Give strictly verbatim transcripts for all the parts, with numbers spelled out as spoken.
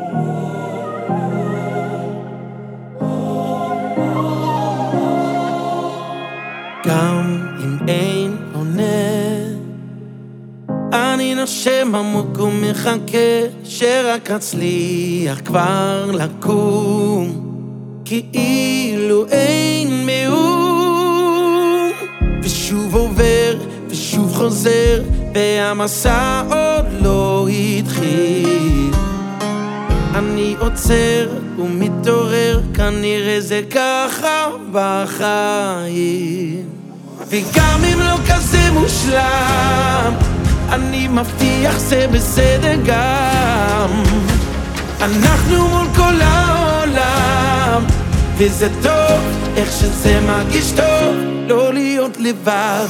גם אם אין עונה, אני נושם עמוק ומחכה שרק אצליח כבר לקום, כאילו אין מאום. ושוב עובר ושוב חוזר, והמסע עוד לא התחיל. אני עוצר ומתעורר, כנראה זה ככה בחיים. וגם אם לא כזה מושלם, אני מבטיח זה בסדר גם. אנחנו מול כל העולם, וזה טוב איך שזה מרגיש טוב לא להיות לבד.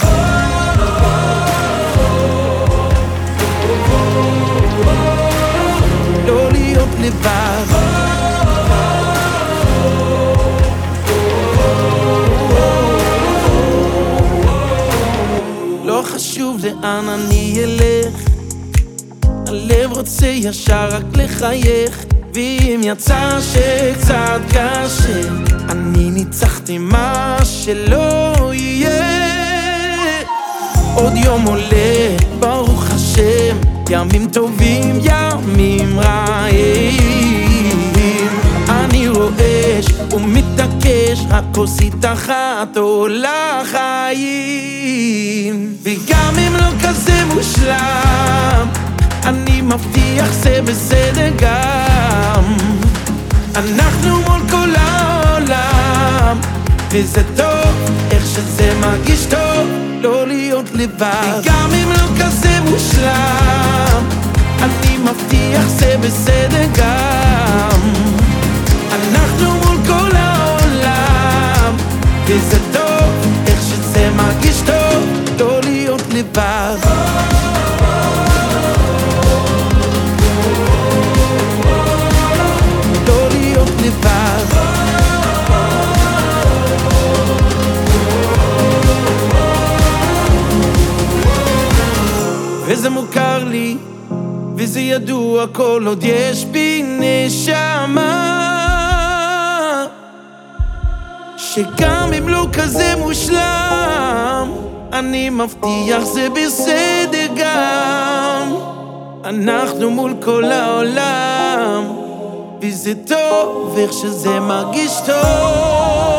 לא להיות לבד. לא חשוב לאן אני אלך, הלב רוצה ישר רק לחייך. ואם יצא שקצת קשה, אני ניצחתי מה שלא יהיה. עוד יום עולה, ברוך השם, ימים טובים, ימים רעים. אני רועש ומתעקש, רק כוסית אחת עולה חיים. וגם אם לא כזה מושלם, אני מבטיח זה בסדר גם. אנחנו מול כל העולם, וזה טוב איך שזה מרגיש טוב לא להיות לבד. וגם אם לא כזה מושלם, אני מבטיח זה בסדר גם. אנחנו מול כל העולם, וזה טוב איך שזה מרגיש טוב לא להיות לבד. לא להיות לבד. וזה מוכר לי, וזה ידוע כל עוד יש בי נשמה, שגם אם לא כזה מושלם, אני מבטיח זה בסדר גם. אנחנו מול כל העולם, וזה טוב איך שזה מרגיש טוב